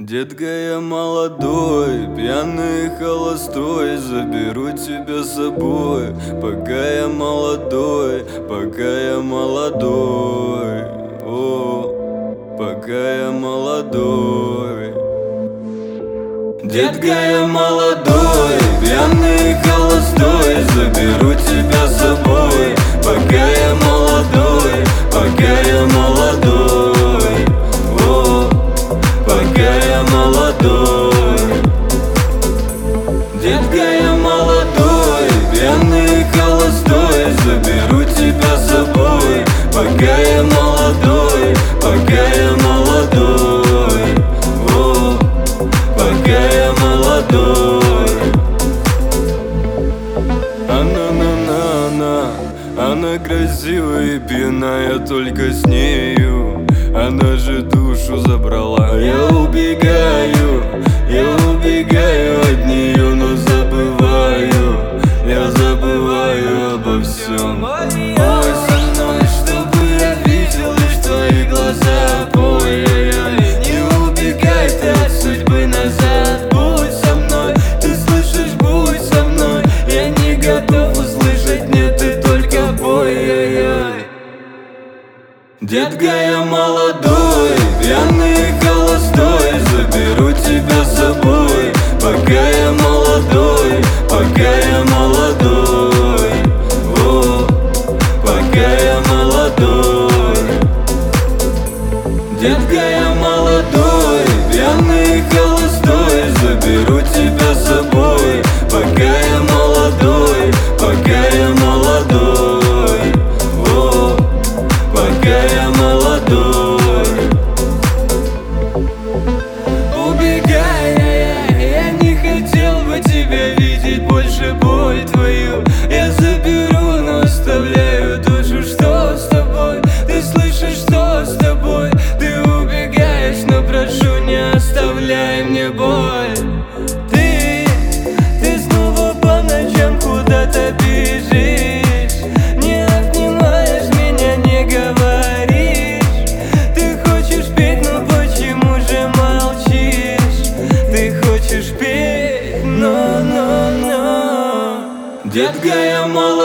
Детка, я молодой, пьяный и холостой, заберу тебя с собой, пока я молодой, пока я молодой, пока я молодой. Детка, я молодой, пьяный и холостой, заберу тебя с собой, пока я молодой, пока я молодой, пока я молодой. Детка, я молодой, пьяный и холостой, заберу тебя с собой, пока я молодой, пока я молодой, пока я молодой. Она красивая и пьяная, только с нею. Она же душу забрала. Я убегаю от нее, но я забываю обо всем. Ой, со мной, чтобы я видел лишь твои глаза. Ой-ой-ой, не убегай ты от судьбы назад. Будь со мной, ты слышишь, будь со мной. Я не готов услышать, нет, ты только ой-ой-ой. Детка, я молодой, пьяный и холостой, заберу тебя с собой, пока я молодой, пока я молодой, пока я молодой. Детка, я молодой, пьяный и холостой, заберу тебя с собой, пока я молодой, пока я молодой, пока я молодой. Убегай, я не хотел бы тебя видеть больше, боль твою я заберу, но оставляю душу. Что с тобой? Ты слышишь, что с тобой? Ты убегаешь, но прошу, не оставляй мне боль. Ты снова по ночам куда-то бежишь, не обнимаешь меня, не говоришь. Ты хочешь петь, но почему же молчишь? Ты хочешь петь, но. Детка, я молодой.